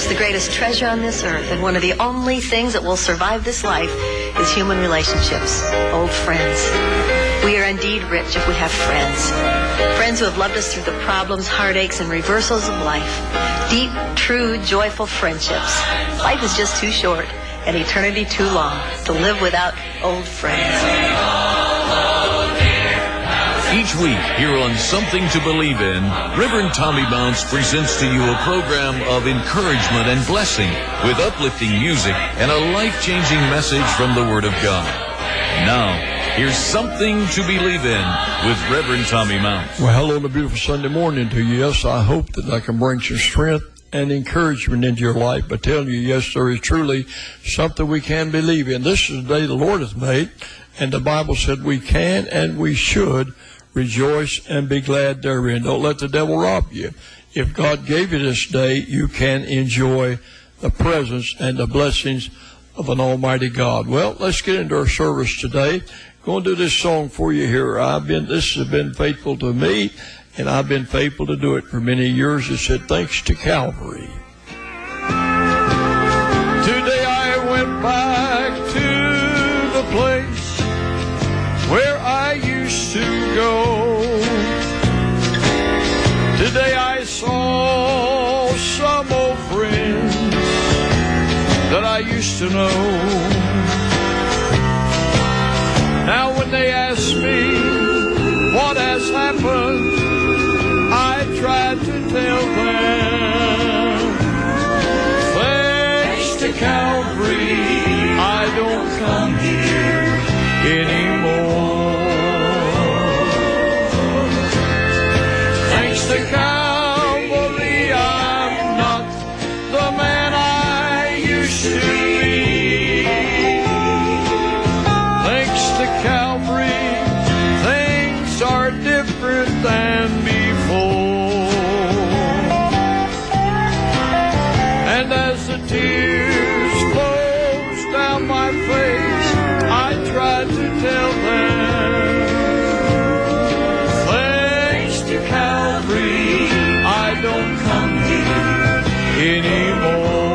the greatest treasure on this earth, and one of the only things that will survive this life is human relationships, old friends. We are indeed rich if we have friends. Friends who have loved us through the problems, heartaches, and reversals of life. Deep, true, joyful friendships. Life is just too short, and eternity too long, to live without old friends. Each week, here on Something to Believe In, Reverend Tommy Mounts presents to you a program of encouragement and blessing with uplifting music and a life-changing message from the Word of God. Now, here's Something to Believe In with Reverend Tommy Mounts. Well, hello and a beautiful Sunday morning to you. Yes, I hope that I can bring some strength and encouragement into your life by telling you, yes, there is truly something we can believe in. This is the day the Lord has made, and the Bible said we can and we should rejoice and be glad therein. Don't let the devil rob you. If God gave you this day, you can enjoy the presence and the blessings of an almighty God. Well, let's get into our service today. Going to do this song for you here. This has been faithful to me, and I've been faithful to do it for many years. It said, thanks to Calvary. Today I went back to the place where I used to go. Today I saw some old friends that I used to know. Now when they ask me what has happened, I try to tell them, thanks to Calvary, I don't come here anymore. Thanks to Calvary, I'm not the man I used to be. Thanks to Calvary, things are different than before. And as the tears flows down my face, I try to tell them, thanks to Calvary, I don't come here anymore.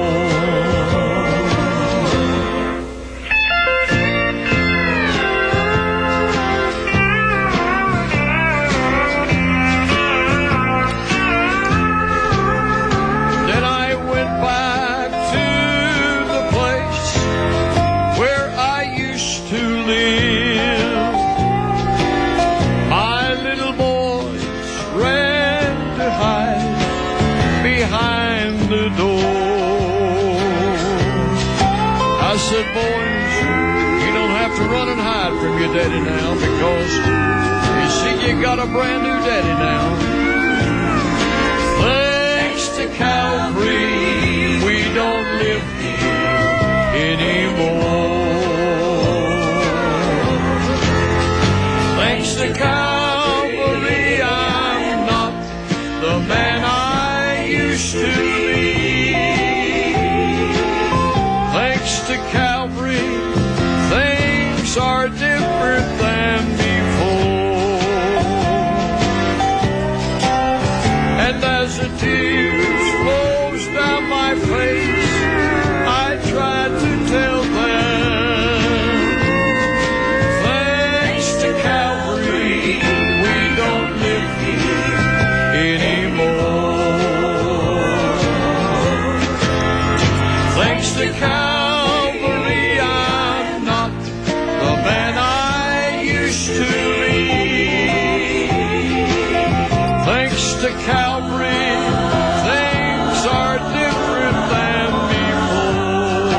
Then I went back to the place where I used to live. My little boys ran to hide behind the door. I said, boys, you don't have to run and hide from your daddy now, because you see you got a brand new daddy now. Thanks to Calvary, we don't live here anymore. Thanks to Calvary, I'm not the man I used to be. Thanks to Calvary, things are different than before. And as the tears flows down my face, I try to tell them, thanks to Calvary, we don't live here anymore. Thanks to Calvary, I'm not the man I used to be. Thanks to Calvary, things are different than before.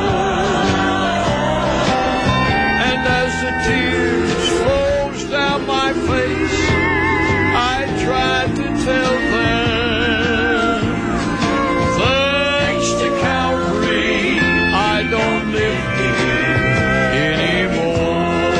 And as the tears flows down my face, I try to tell them, thanks to Calvary, I don't live here anymore.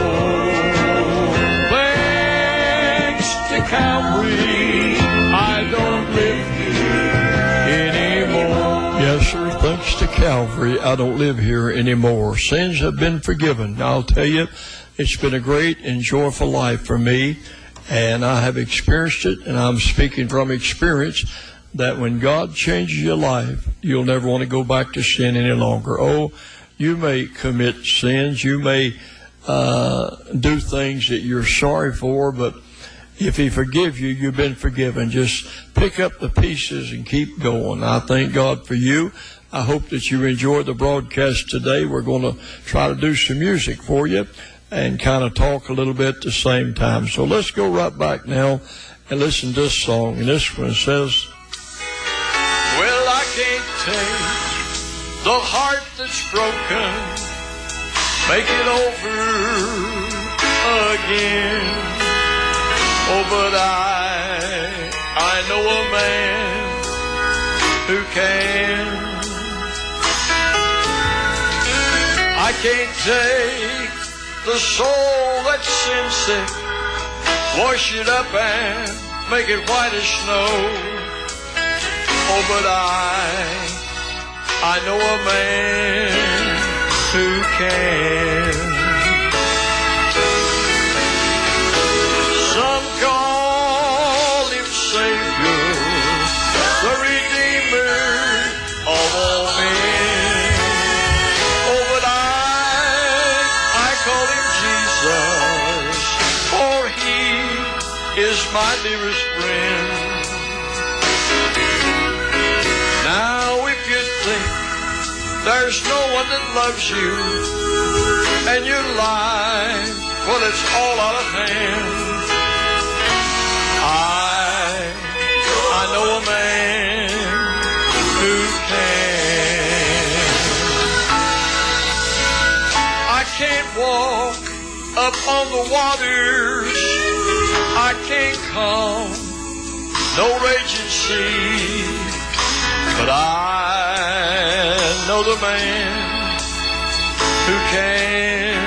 Thanks to Calvary, I don't live here anymore. Yes, sir, thanks to Calvary, I don't live here anymore. Sins have been forgiven. I'll tell you, it's been a great and joyful life for me, and I have experienced it, and I'm speaking from experience, that when God changes your life, you'll never want to go back to sin any longer. Oh, you may commit sins, you may do things that you're sorry for, but if He forgives you, you've been forgiven. Just pick up the pieces and keep going. I thank God for you. I hope that you enjoyed the broadcast today. We're going to try to do some music for you and kind of talk a little bit at the same time. So let's go right back now and listen to this song. And this one says, well, I can't take the heart that's broken, make it over again. Oh, but I know a man who can. I can't take the soul that's sin sick, wash it up and make it white as snow. Oh, but I know a man who can. Some call Him Savior, the Redeemer of all men. Oh, but I call Him Jesus, for He is my dearest friend. Now if you think there's no one that loves you and your life, well, it's all out of hand. I know a man who can. I can't walk up on the waters, I can't calm no raging sea, but I know the man who can.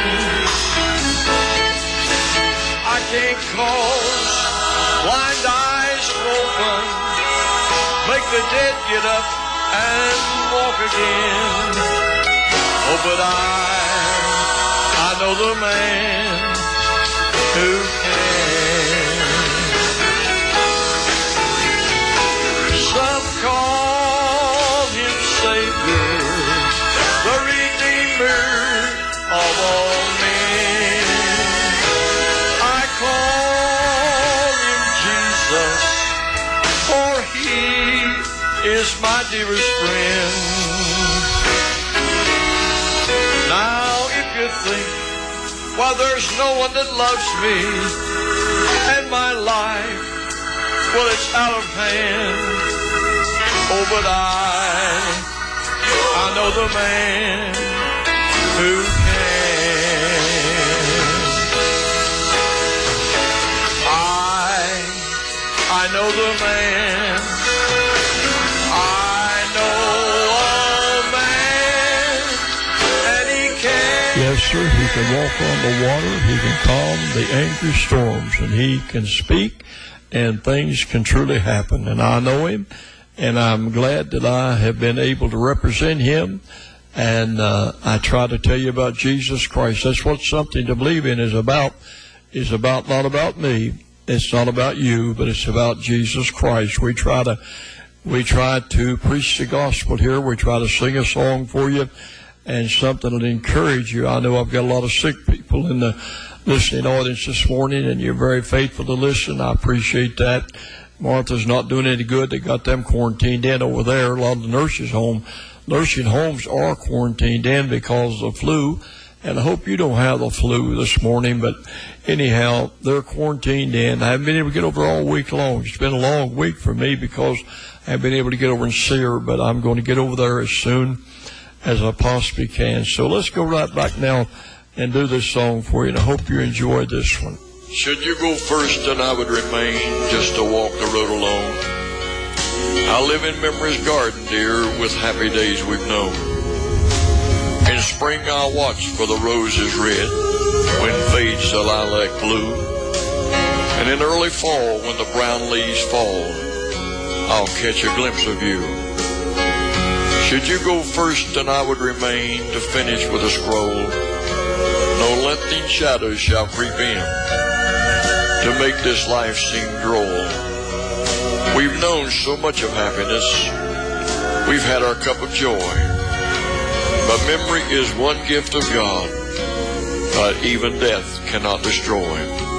I can't cause blind eyes to open, make the dead get up and walk again. Oh, but I know the man who can. Some call Him Savior, the Redeemer of all men. I call Him Jesus, for He is my dearest friend. Now if you think, well, there's no one that loves me and my life, well, it's out of hand. Oh, but I know the man who can. I know the man. I know a man, and he can. Yes, sir. He can walk on the water. He can calm the angry storms, and He can speak, and things can truly happen. And I know Him. And I'm glad that I have been able to represent Him. And I try to tell you about Jesus Christ. That's what Something to Believe in is about. It's about not about me. It's not about you, but it's about Jesus Christ. We try to preach the gospel here. We try to sing a song for you and something that'll encourage you. I know I've got a lot of sick people in the listening audience this morning, and you're very faithful to listen. I appreciate that. Martha's not doing any good. They got them quarantined in over there. A lot of the nursing homes are quarantined in because of the flu. And I hope you don't have the flu this morning. But anyhow, they're quarantined in. I haven't been able to get over all week long. It's been a long week for me because I haven't been able to get over and see her. But I'm going to get over there as soon as I possibly can. So let's go right back now and do this song for you. And I hope you enjoyed this one. Should you go first, then I would remain just to walk the road alone. I live in memory's garden, dear, with happy days we've known. In spring I'll watch for the roses red, when fades the lilac blue. And in early fall, when the brown leaves fall, I'll catch a glimpse of you. Should you go first, then I would remain to finish with a scroll. No lengthening shadows shall creep in to make this life seem droll. We've known so much of happiness. We've had our cup of joy. But memory is one gift of God that even death cannot destroy.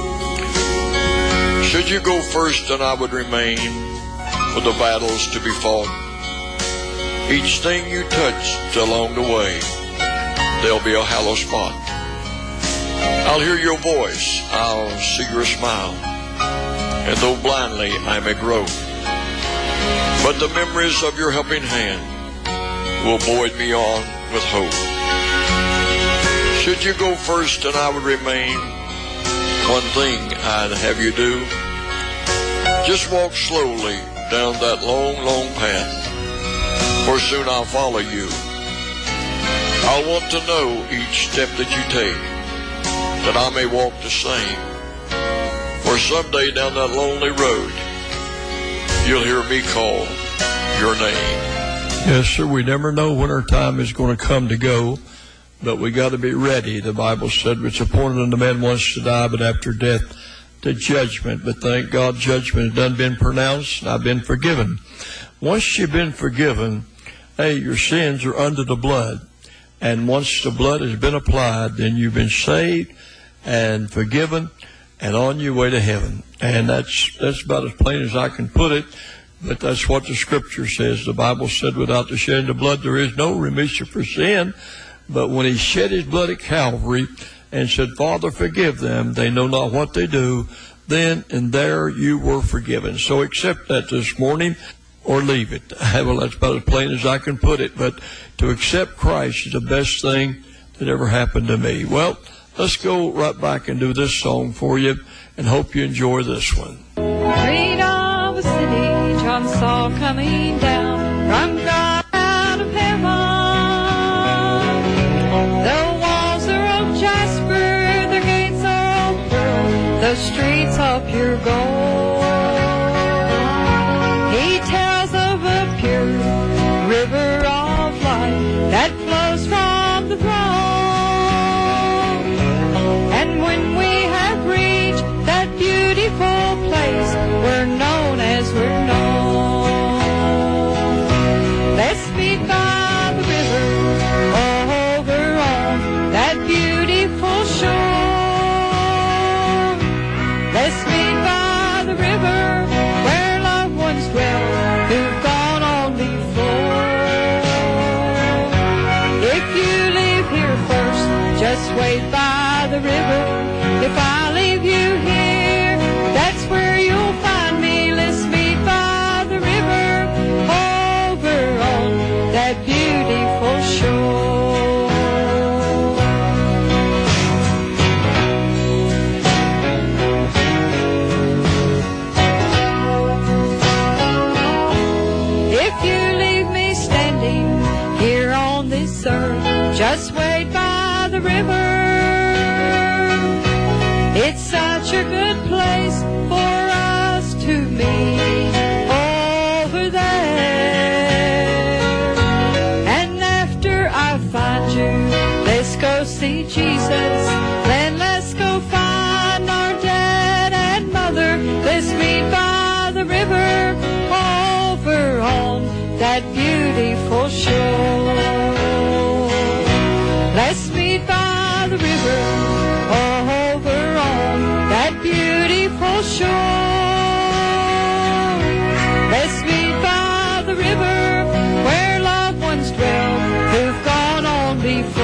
Should you go first, then I would remain for the battles to be fought. Each thing you touched along the way, there'll be a hollow spot. I'll hear your voice, I'll see your smile, and though blindly I may grope, but the memories of your helping hand will buoy me on with hope. Should you go first and I would remain, one thing I'd have you do, just walk slowly down that long, long path, for soon I'll follow you. I want to know each step that you take, that I may walk the same, for someday down that lonely road, you'll hear me call your name. Yes, sir, we never know when our time is going to come to go, but we got to be ready. The Bible said it's appointed unto man once to die, but after death, the judgment. But thank God, judgment has done been pronounced, and I've been forgiven. Once you've been forgiven, hey, your sins are under the blood. And once the blood has been applied, then you've been saved and forgiven and on your way to heaven. And that's about as plain as I can put it. But that's what the Scripture says. The Bible said without the shedding of blood, there is no remission for sin. But when he shed his blood at Calvary and said, Father, forgive them, they know not what they do, then and there you were forgiven. So accept that this morning or leave it. Well, that's about as plain as I can put it. But to accept Christ is the best thing that ever happened to me. Well, let's go right back and do this song for you and hope you enjoy this one. Great of a city John saw coming down from God out of heaven. The walls are of jasper, their gates are of pearl, the streets of pure gold. He tells of a pure river of life that flows from the throne. And when we have reached that beautiful place, we're known as we're known. Let's meet by the river over on that beautiful shore. Let's meet by the river where loved ones dwell who've gone on before. If you leave here first, just wait by the river. If I leave you here, that's where you'll find me. Let's meet by the river over on that beautiful shore. If you leave me standing here on this earth, just wait by the river. It's such a good place for us to meet over there. And after I find you, let's go see Jesus. Then let's go find our dad and mother. Let's meet by the river over on that beautiful shore. Let's meet by the river over on that beautiful shore. Let's meet by the river where loved ones dwell who've gone on before.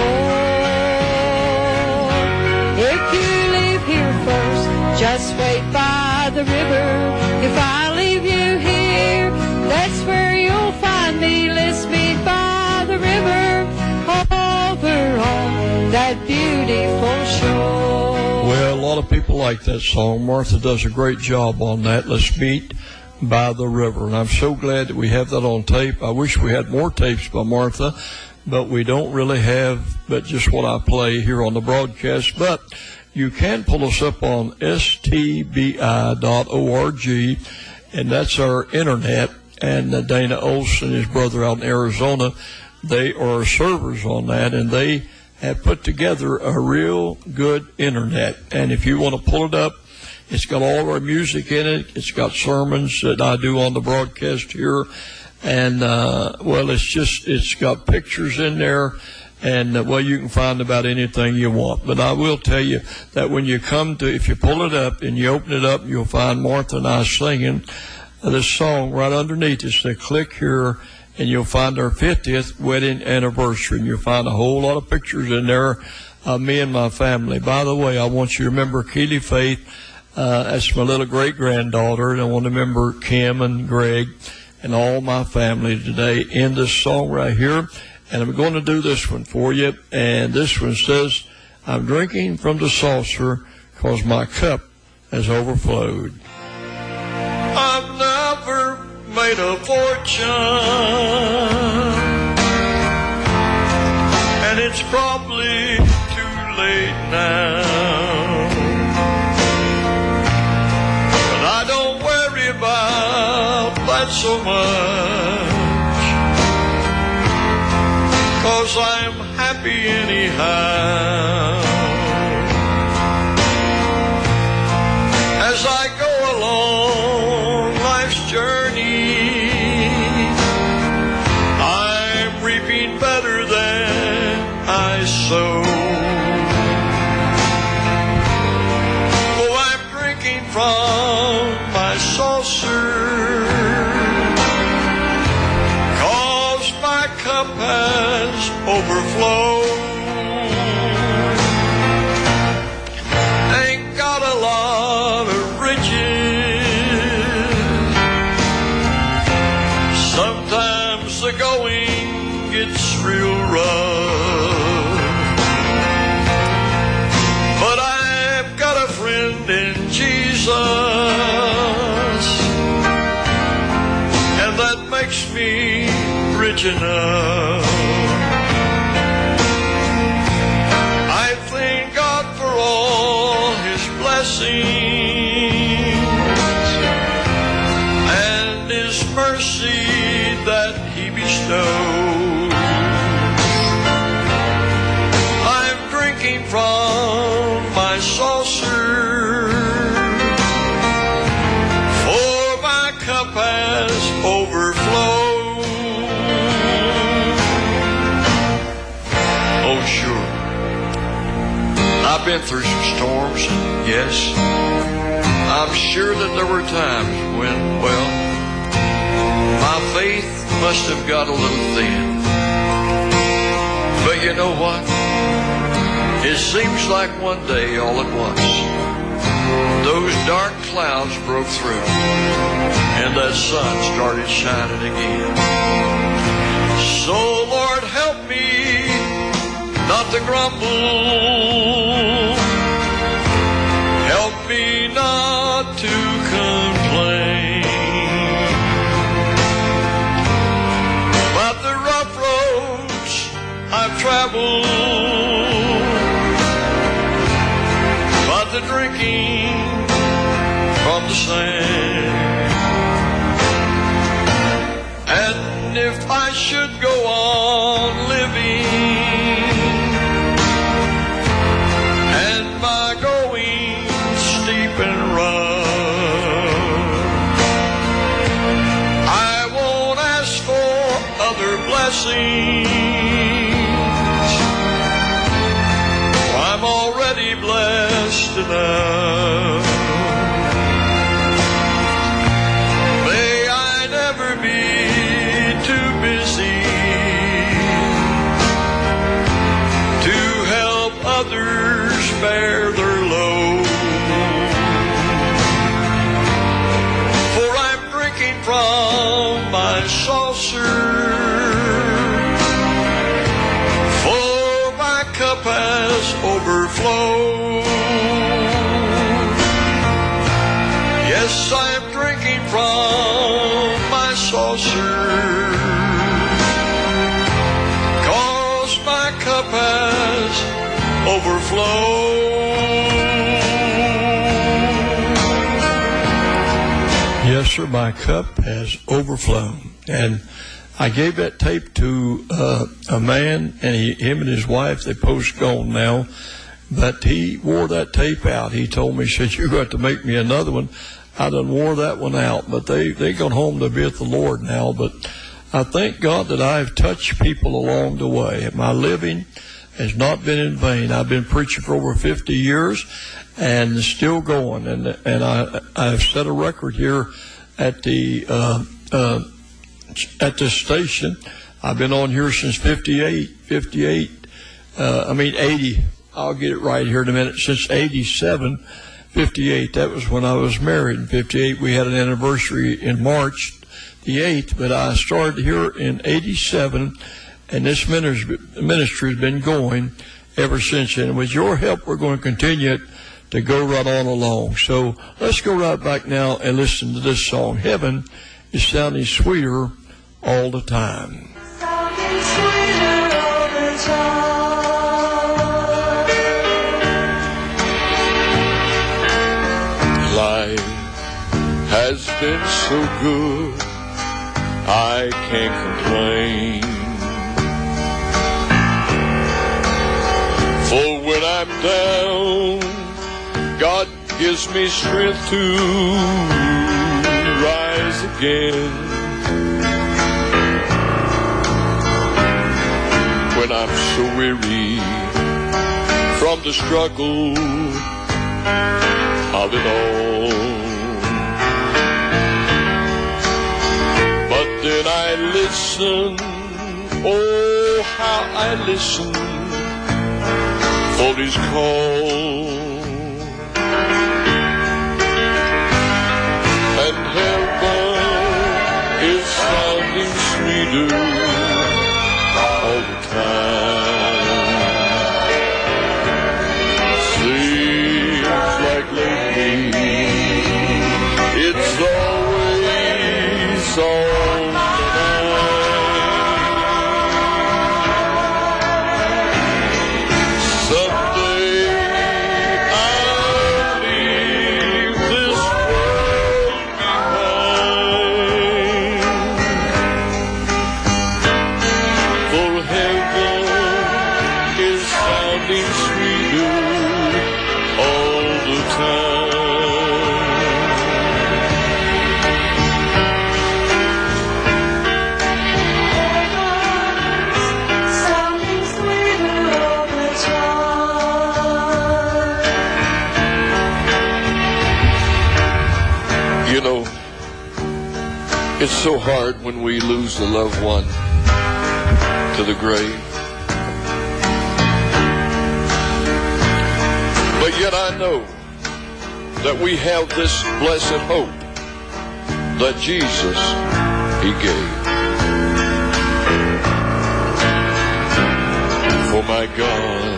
If you leave here first, just wait by the river. If I leave you here, that's where you'll find me. Let's meet by the river over on that beautiful shore. Well, a lot of people like that song. Martha does a great job on that. Let's meet by the river. And I'm so glad that we have that on tape. I wish we had more tapes by Martha, but we don't really have but just what I play here on the broadcast. But you can pull us up on stbi.org, and that's our internet. And Dana Olson, his brother out in Arizona, they are servers on that, and they have put together a real good internet. And if you want to pull it up, It's got all of our music in it. It's got sermons that I do on the broadcast here. And, it's got pictures in there. And, you can find about anything you want. But I will tell you that when you if you pull it up and you open it up, you'll find Martha and I singing this song right underneath it. So click here, and you'll find our 50th wedding anniversary. And you'll find a whole lot of pictures in there of me and my family. By the way, I want you to remember Keely Faith. That's my little great-granddaughter. And I want to remember Kim and Greg and all my family today in this song right here. And I'm going to do this one for you. And this one says, I'm drinking from the saucer because my cup has overflowed. I've never made a fortune, and it's probably too late now. But I don't worry about that so much, 'cause I'm happy anyhow. As I go along life's journey, I'm reaping better than I sow. Oh, I'm drinking from my saucer, 'cause my cup has overflowed. Ain't got a lot of riches, sometimes the going gets real rough, but I've got a friend in Jesus, and that makes me rich enough. I thank God for all His blessings and His mercy that He bestows. I'm drinking from my saucer, for my cup has overflowed. Oh, sure, I've been through some storms, yes. I'm sure that there were times when, my faith must have got a little thin. But you know what? It seems like one day, all at once, those dark clouds broke through, and that sun started shining again. So, Lord, help me not to grumble. Help me not to complain about the rough roads I've traveled, about the drinking from the sand. And if I should go on living, and my going steep and rough, I won't ask for other blessings. I'm already blessed enough. May I never be too busy to help others bear their load, for I'm drinking from my saucer, for my cup has overflowed. Yes, I am drinking from my saucer, 'cause my cup has overflowed. Yes, sir, my cup has overflown. And I gave that tape to a man, and him and his wife, they post gone now. But he wore that tape out. He told me, he said, you're going to make me another one. I done wore that one out. But they gone home to be with the Lord now. But I thank God that I've touched people along the way. My living has not been in vain. I've been preaching for over 50 years and still going. And I've set a record here at the station. I've been on here since 80. I'll get it right here in a minute. Since 87, 58. That was when I was married. In 58, we had an anniversary in March the 8th, but I started here in 87, and this ministry has been going ever since then. And with your help, we're going to continue it to go right on along. So let's go right back now and listen to this song. Heaven is sounding sweeter all the time. Sounding sweeter all the time. Life has been so good, I can't complain. For when I'm down, God gives me strength to rise again. When I'm so weary from the struggle of it all, but then I listen, oh how I listen for His call, and heaven is sounding sweeter all the time. Seems like lately it's always on the line. Someday I'll leave this world behind, for heaven is sounding sweeter all the time. Sounding sweeter all the time. You know, it's so hard when we lose a loved one to the grave. But yet I know that we have this blessed hope that Jesus, He gave. For my God,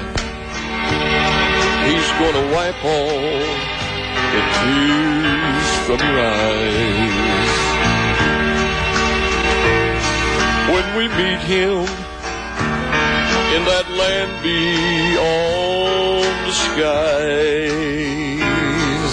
He's going to wipe all the tears from your eyes. When we meet Him in that land beyond the skies,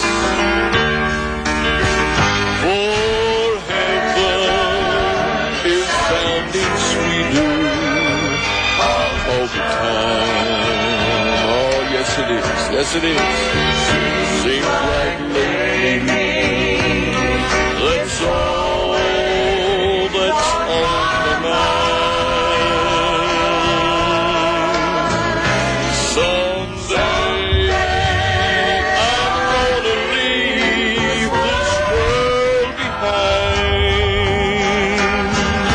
for heaven is sounding sweeter all the time. Oh, yes it is, yes it is. Seems like lately that's all that's on the mind. Someday I'm gonna leave this world behind,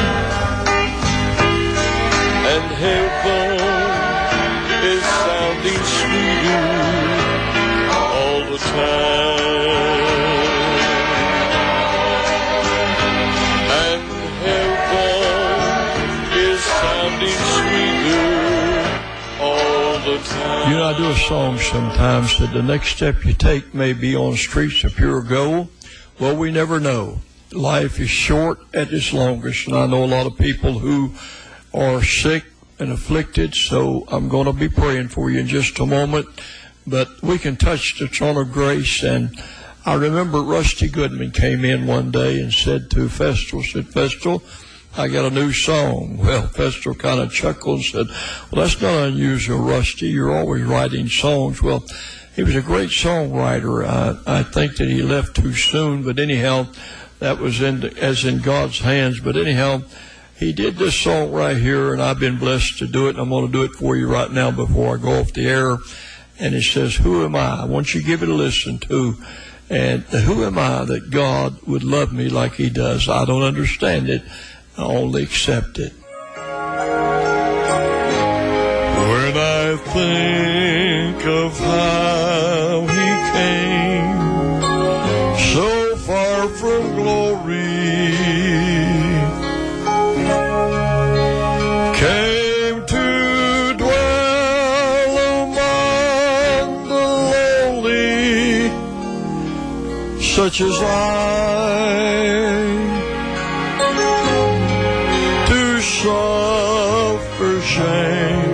and heaven is sounding sweeter all the time. And heaven is sounding sweeter all the time. You know, I do a song sometimes that the next step you take may be on streets of pure gold. Well, we never know. Life is short at its longest, and I know a lot of people who are sick and afflicted, so I'm going to be praying for you in just a moment. But we can touch the throne of grace, and I remember Rusty Goodman came in one day and said to Festal, I got a new song. Well, Pastor kind of chuckled and said, well, that's not unusual, Rusty. You're always writing songs. Well, he was a great songwriter. I think that he left too soon, but anyhow, that was as in God's hands. But anyhow, he did this song right here, and I've been blessed to do it. And I'm going to do it for you right now before I go off the air. And it says, who am I? I want you to give it a listen to. And who am I that God would love me like he does? I don't understand it. I only accept it. When I think of how he came so far from glory, came to dwell among the lowly, such as I, to suffer shame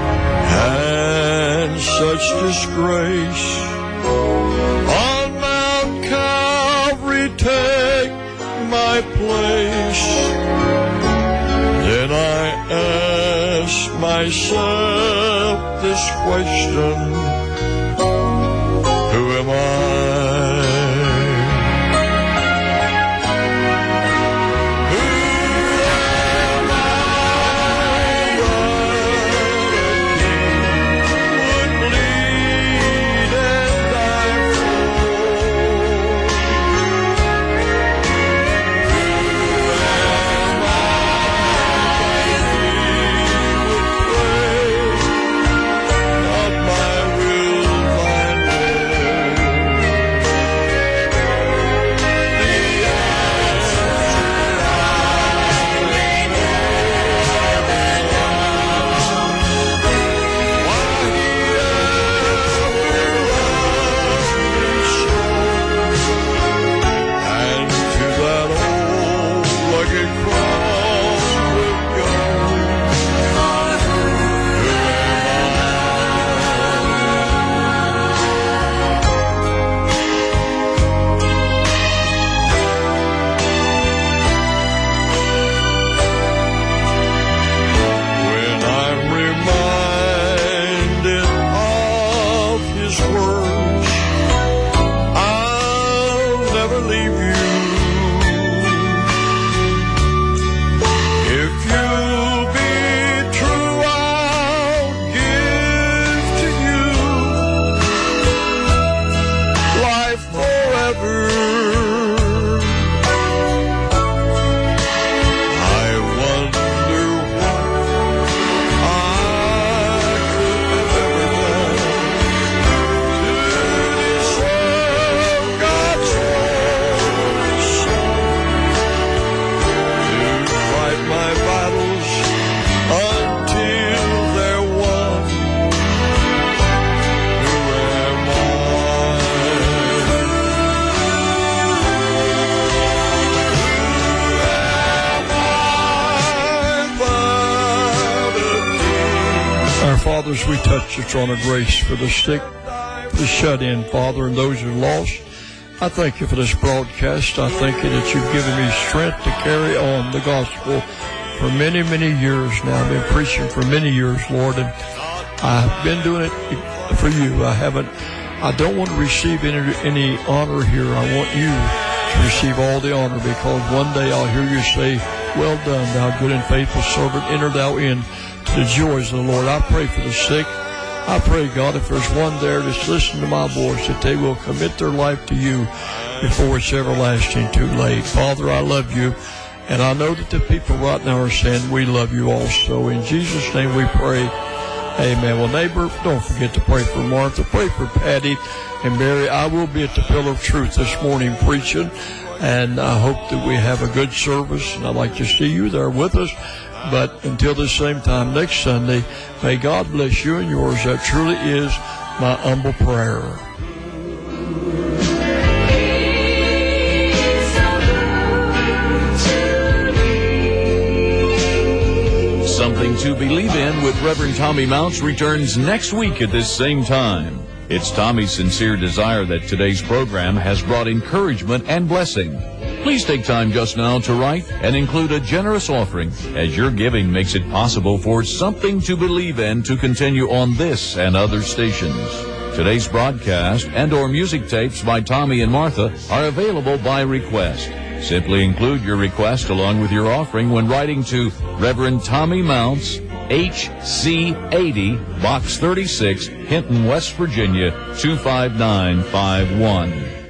and such disgrace, on Mount Calvary take my place. Then I ask myself this question, who am I? Fathers, we touch the throne of grace for the sick, the shut-in, Father, and those who are lost. I thank you for this broadcast. I thank you that you've given me strength to carry on the gospel for many, many years now. I've been preaching for many years, Lord, and I've been doing it for you. I don't want to receive any honor here. I want you to receive all the honor, because one day I'll hear you say, well done, thou good and faithful servant, enter thou in the joys of the Lord. I pray for the sick. I pray, God, if there's one there that's listening to my voice, that they will commit their life to you before it's everlasting too late. Father, I love you, and I know that the people right now are saying we love you also. In Jesus' name we pray. Amen. Well, neighbor, don't forget to pray for Martha. Pray for Patty and Mary. I will be at the Pillar of Truth this morning preaching, and I hope that we have a good service, and I'd like to see you there with us. But until this same time next Sunday, may God bless you and yours. That truly is my humble prayer. Something to Believe In with Reverend Tommy Mounts returns next week at this same time. It's Tommy's sincere desire that today's program has brought encouragement and blessing. Please take time just now to write and include a generous offering, as your giving makes it possible for Something to Believe in to continue on this and other stations. Today's broadcast and/or music tapes by Tommy and Martha are available by request. Simply include your request along with your offering when writing to Reverend Tommy Mounts, HC 80, Box 36, Hinton, West Virginia, 25951.